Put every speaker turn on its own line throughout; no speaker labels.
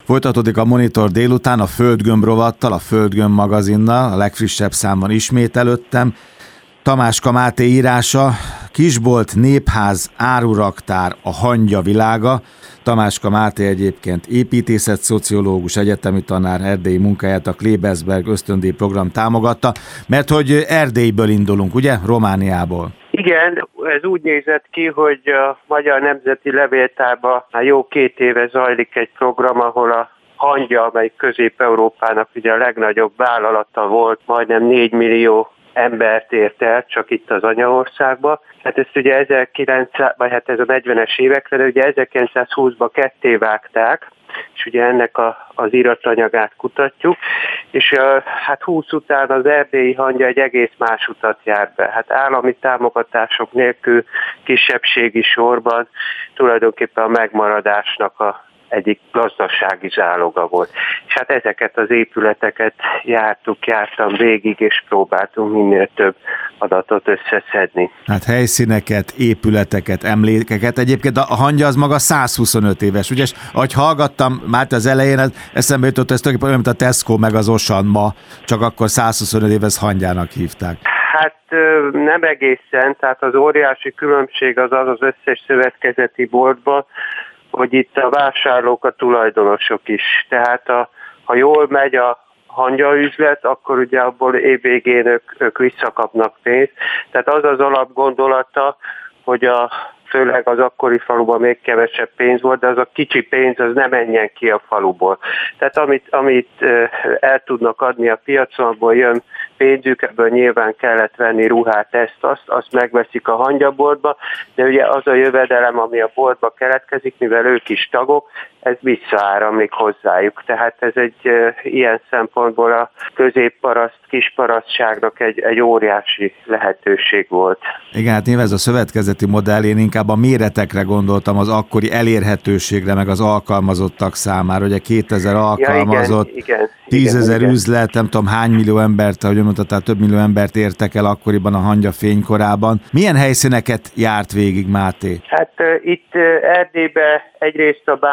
Folytatódik a Monitor délután a Földgömb rovattal, a Földgömb magazinnal, a legfrissebb számban ismét előttem. Tamáska Máté írása, Kisbolt, népház, áruraktár, a hangya világa. Tamáska Máté egyébként építészetszociológus, egyetemi tanár, erdélyi munkáját a Klebersberg ösztöndíj program támogatta, mert hogy Erdélyből indulunk, ugye? Romániából.
Igen, ez úgy nézett ki, hogy a Magyar Nemzeti Levéltárban már jó 2 éve zajlik egy program, ahol a hangya, amely Közép-Európának ugye a legnagyobb vállalata volt, majdnem 4 millió embert ért el, csak itt az anyaországban. Hát ezt ugye ez a 40-es évekre, de ugye 1920-ban ketté vágták, és ugye ennek az iratanyagát kutatjuk, és hát 20 után az erdélyi hangya egy egész más utat jár be. Hát állami támogatások nélkül, kisebbségi sorban tulajdonképpen a megmaradásnak egyik gazdasági záloga volt. És hát ezeket az épületeket jártam végig, és próbáltunk minél több adatot összeszedni.
Hát helyszíneket, épületeket, emlékeket. Egyébként a hangya az maga 125 éves. Ugye, ahogy hallgattam már az elején, eszembe jutott, ez tulajdonképpen olyan, mint a Tesco meg az Osan ma, csak akkor 125 éves hangyának hívták.
Hát nem egészen, tehát az óriási különbség az összes szövetkezeti boltban, hogy itt a vásárlók a tulajdonosok is. Tehát ha jól megy a hangyaüzlet, akkor ugye abból évvégén ők visszakapnak pénzt. Tehát az az alapgondolata, hogy főleg az akkori faluban még kevesebb pénz volt, de az a kicsi pénz az nem menjen ki a faluból. Tehát amit el tudnak adni a piacon, abból jön pénzük, ebből nyilván kellett venni ruhát, azt megveszik a hangyaboltba, de ugye az a jövedelem, ami a boltba keletkezik, mivel ők is tagok, ez visszaáramlik hozzájuk. Tehát ez egy ilyen szempontból a középparaszt, kisparasztságnak egy óriási lehetőség volt.
Igen, hát nyilván ez a szövetkezeti modell, én inkább a méretekre gondoltam, az akkori elérhetőségre, meg az alkalmazottak számára. Ugye 2000 alkalmazott,
igen,
10 000 üzlet, nem tudom hány millió embert, ahogy mondtad, több millió embert értek el akkoriban a hangya fénykorában. Milyen helyszíneket járt végig Máté?
Hát itt Erdélybe egyrészt a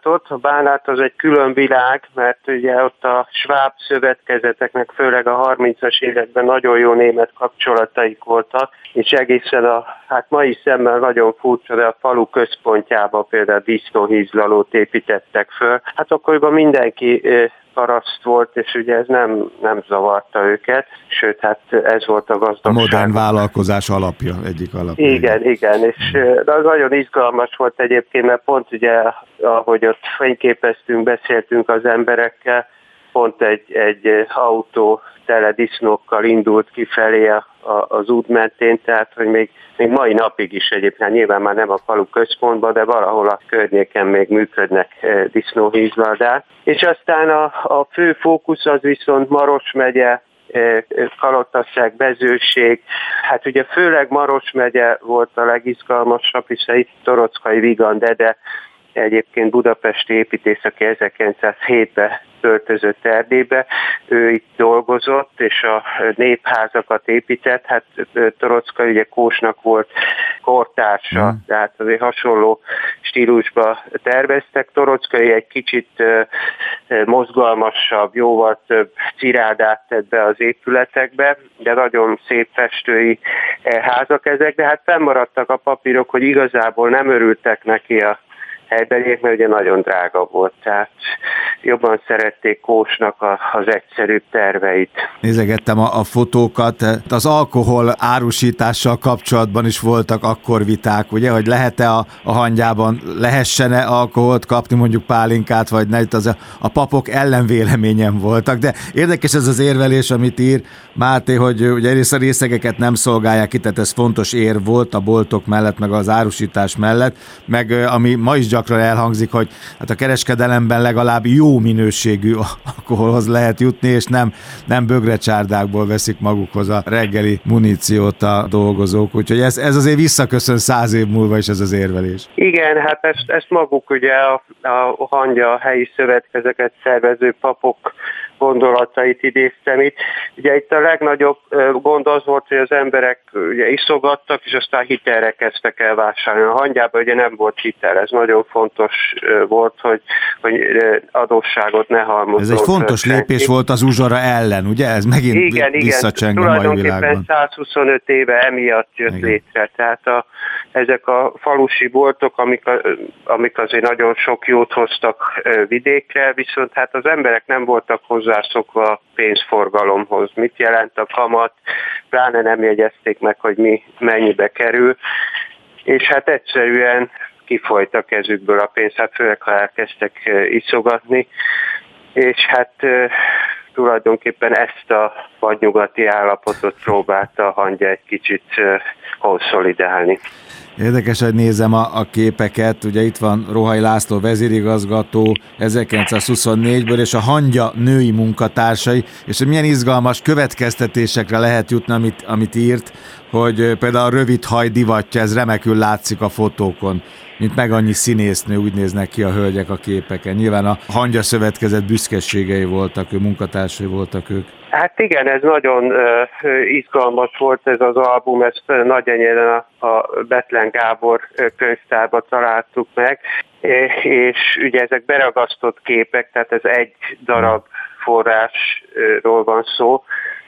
Bánát az egy külön világ, mert ugye ott a sváb szövetkezeteknek főleg a 30-as években nagyon jó német kapcsolataik voltak, és egészen hát mai szemmel nagyon furcsa, de a falu központjában például disznóhízlalót építettek föl. Hát akkoriban mindenki paraszt volt, és ugye ez nem zavarta őket, sőt, hát ez volt a gazdagság.
A modern vállalkozás alapja, egyik alapja.
Igen, és de az nagyon izgalmas volt egyébként, mert pont ugye, ahogy ott fényképeztünk, beszéltünk az emberekkel, pont egy autó tele disznókkal indult kifelé az út mentén, tehát hogy még mai napig is egyébként, nyilván már nem a falu központban, de valahol a környéken még működnek disznóhízladák. És aztán a fő fókusz az viszont Maros megye, Kalottasság, Bezőség. Hát ugye főleg Maros megye volt a legizgalmasabb, hiszen itt Torockai Vigand Ede, egyébként budapesti építész, aki 1907-ben költözött Erdélybe, ő itt dolgozott, és a népházakat épített, hát Torockai ugye Kósnak volt kortársa, tehát azért hasonló stílusba terveztek. Torockai egy kicsit mozgalmasabb, jóval több cirádát tett be az épületekbe, de nagyon szép festői házak ezek, de hát fennmaradtak a papírok, hogy igazából nem örültek neki a helybeliek, mert ugye nagyon drága volt, tehát jobban szerették Kósnak az egyszerűbb terveit.
Nézegettem a fotókat, az alkohol árusítással kapcsolatban is voltak akkor viták, ugye, hogy lehet-e a hangyában, lehessen-e alkoholt kapni, mondjuk pálinkát, vagy ne, a papok ellenvéleményen voltak, de érdekes ez az érvelés, amit ír Máté, hogy ugye egyrészt a részegeket nem szolgálják ki, tehát ez fontos érv volt a boltok mellett, meg az árusítás mellett, meg ami ma is gyakran elhangzik, hogy hát a kereskedelemben legalább jó minőségű alkoholhoz lehet jutni, és nem bögrecsárdákból veszik magukhoz a reggeli muníciót a dolgozók, úgyhogy ez azért visszaköszön 100 év múlva is ez az érvelés.
Igen, hát ezt maguk ugye a hangya helyi szövetkezeket szervező papok gondolatait idéztem itt. Ugye itt a legnagyobb gond az volt, hogy az emberek ugye iszogattak, és aztán hitelre kezdtek el vásárolni. A hangyában ugye nem volt hitel, ez nagyon fontos volt, hogy lakosságot ne halmozzon.
Ez egy fontos lépés volt az uzsora ellen, ugye? Ez megint visszacseng a mai világban.
Tulajdonképpen 125 éve emiatt jött létre. Tehát ezek a falusi boltok, amik azért nagyon sok jót hoztak vidékre, viszont hát az emberek nem voltak hozzászokva a pénzforgalomhoz. Mit jelent a kamat? Pláne nem jegyezték meg, hogy mennyibe kerül. És hát egyszerűen kifolyt a kezükből a pénz, hát főleg, ha elkezdtek iszogatni, és hát tulajdonképpen ezt a vadnyugati állapotot próbálta a hangya egy kicsit konszolidálni.
Érdekes, hogy nézem a képeket, ugye itt van Rohai László vezérigazgató 1924-ből, és a hangya női munkatársai, és hogy milyen izgalmas következtetésekre lehet jutni, amit írt, hogy például a rövid haj divatja, ez remekül látszik a fotókon, mint meg annyi színésznő, úgy néznek ki a hölgyek a képeken. Nyilván a Hangya Szövetkezet büszkeségei voltak, munkatársai voltak ők.
Hát igen, ez nagyon izgalmas volt ez az album, ezt Nagyenyeden a Bethlen Gábor könyvtárban találtuk meg, és ugye ezek beragasztott képek, tehát ez egy darab forrásról van szó,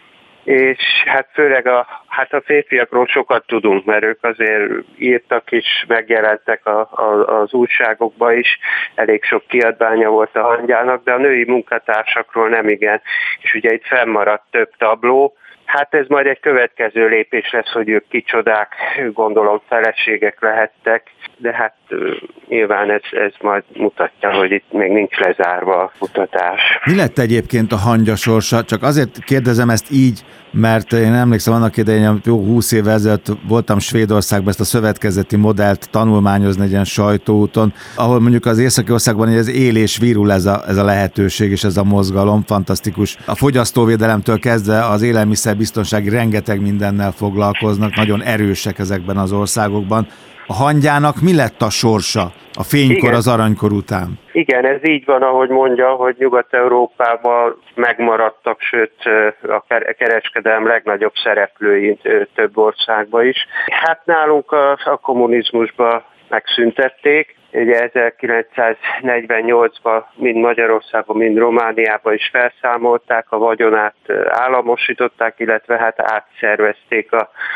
és hát főleg a férfiakról sokat tudunk, mert ők azért írtak is, megjelentek az újságokban is, elég sok kiadványa volt a hangyának, de a női munkatársakról nem igen. És ugye itt fennmaradt több tabló. Hát ez majd egy következő lépés lesz, hogy ők kicsodák, gondolom feleségek lehettek, de hát nyilván ez majd mutatja, hogy itt még nincs lezárva a kutatás.
Mi lett egyébként a hangya sorsa? Csak azért kérdezem ezt így, mert én emlékszem annak idején, jó 20 évvel ezelőtt voltam Svédországban ezt a szövetkezeti modellt tanulmányozni egy ilyen sajtóúton, ahol mondjuk az északi országban ez él és virul ez a lehetőség és ez a mozgalom, fantasztikus. A fogyasztóvédelemtől kezdve az élelmiszerbiztonsági rengeteg mindennel foglalkoznak, nagyon erősek ezekben az országokban. A hangyának mi lett a sorsa a fénykor, az aranykor után?
Igen, ez így van, ahogy mondja, hogy Nyugat-Európában megmaradtak, sőt a kereskedelem legnagyobb szereplői több országban is. Hát nálunk a kommunizmusban megszüntették, ugye 1948-ban mind Magyarországon, mind Romániában is felszámolták, a vagyonát államosították, illetve hát átszervezték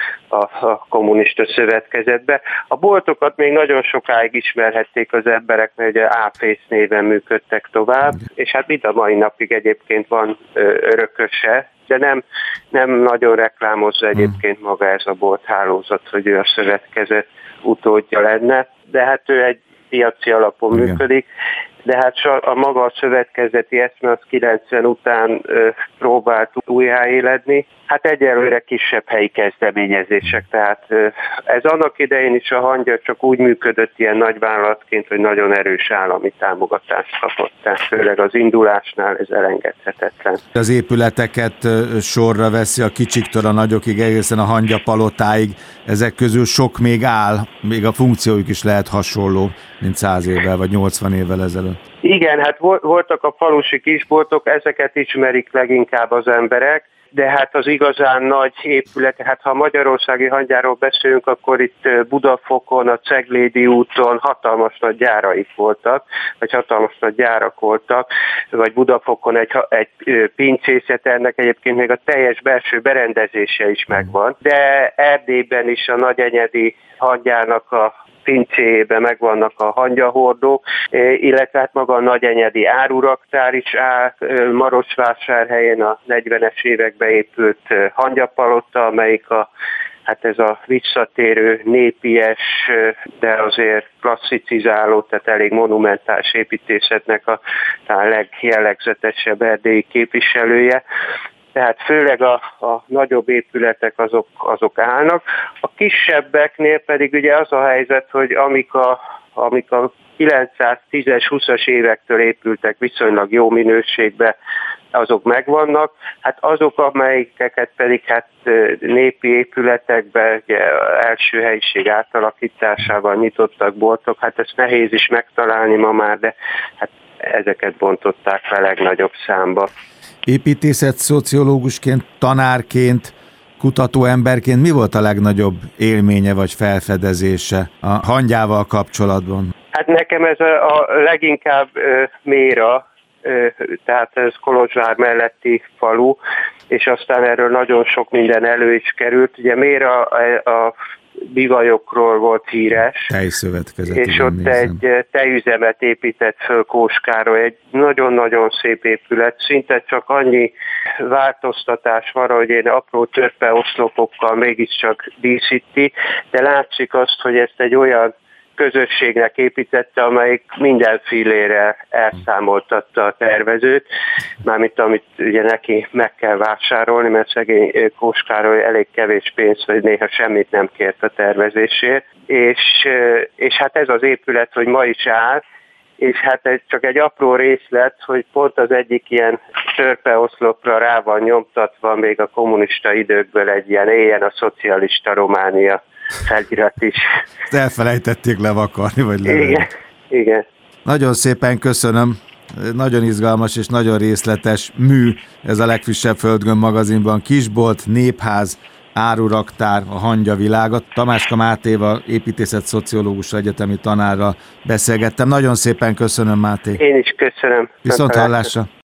a kommunista szövetkezetbe. A boltokat még nagyon sokáig ismerhették az emberek, mert ugye Áfész néven működtek tovább, és hát mind a mai napig egyébként van örököse, de nem nagyon reklámozza egyébként maga ez a bolthálózat, hogy ő a szövetkezet utódja lenne, de hát ő egy piaci alapon működik, de hát a maga a szövetkezeti eszme az 90 után próbált újjáéledni. Hát egyelőre kisebb helyi kezdeményezések, tehát ez annak idején is a hangya csak úgy működött ilyen nagyvállalatként, hogy nagyon erős állami támogatást kapott, tehát főleg az indulásnál ez elengedhetetlen.
Az épületeket sorra veszi a kicsiktől a nagyokig, egészen a Hangya palotáig, ezek közül sok még áll, még a funkciójuk is lehet hasonló, mint 100 évvel vagy 80 évvel ezelőtt.
Igen, hát voltak a falusi kisboltok, ezeket ismerik leginkább az emberek, de hát az igazán nagy épületek, hát ha a magyarországi hangyáról beszélünk, akkor itt Budafokon, a Ceglédi úton hatalmas nagy gyáraik voltak, vagy hatalmas nagy gyárak voltak, vagy Budafokon egy pincészet, ennek egyébként még a teljes belső berendezése is megvan, de Erdélyben is a nagyenyedi hangyának a pincéjében megvannak a hangyahordók, illetve hát maga a nagyenyedi áruraktár is áll, Marosvásárhelyen a 40-es években épült hangyapalota, amelyik hát ez a visszatérő népies, de azért klasszicizáló, tehát elég monumentális építészetnek a legjellegzetesebb erdélyi képviselője. Tehát főleg a nagyobb épületek azok állnak. A kisebbeknél pedig ugye az a helyzet, hogy amik a 910-es, 20-as évektől épültek viszonylag jó minőségben, azok megvannak. Hát azok, amelyeket pedig hát népi épületekben, ugye, első helyiség átalakításával nyitottak boltok, hát ezt nehéz is megtalálni ma már, de hát ezeket bontották le legnagyobb számba.
Építészet szociológusként, tanárként, kutatóemberként mi volt a legnagyobb élménye vagy felfedezése a hangyával kapcsolatban?
Hát nekem ez a leginkább Méra, tehát ez Kolozsvár melletti falu, és aztán erről nagyon sok minden elő is került. Ugye miért a bivajokról volt híres,
tejszövetkezet,
és ott egy tejüzemet épített föl Kóskároly, egy nagyon-nagyon szép épület, szinte csak annyi változtatás van, hogy én apró törpeoszlopokkal mégiscsak díszíti, de látszik azt, hogy ezt egy olyan közösségnek építette, amelyik minden fillére elszámoltatta a tervezőt, mármint amit ugye neki meg kell vásárolni, mert szegény Kóskároly elég kevés pénzt, vagy néha semmit nem kért a tervezésért, és hát ez az épület, hogy ma is áll, és hát ez csak egy apró részlet, hogy pont az egyik ilyen törpeoszlopra rá van nyomtatva még a kommunista időkből egy ilyen éljen a szocialista Románia felirat is.
Elfelejtették levakarni, vagy levenni.
Igen.
Nagyon szépen köszönöm. Nagyon izgalmas és nagyon részletes mű ez a legfrissebb Földgömb magazinban. Kisbolt, népház, áruraktár, a hangya világa. Tamáska Mátéval, építészet-szociológus egyetemi tanárral beszélgettem. Nagyon szépen köszönöm, Máté.
Én is köszönöm.
Viszonthallásra.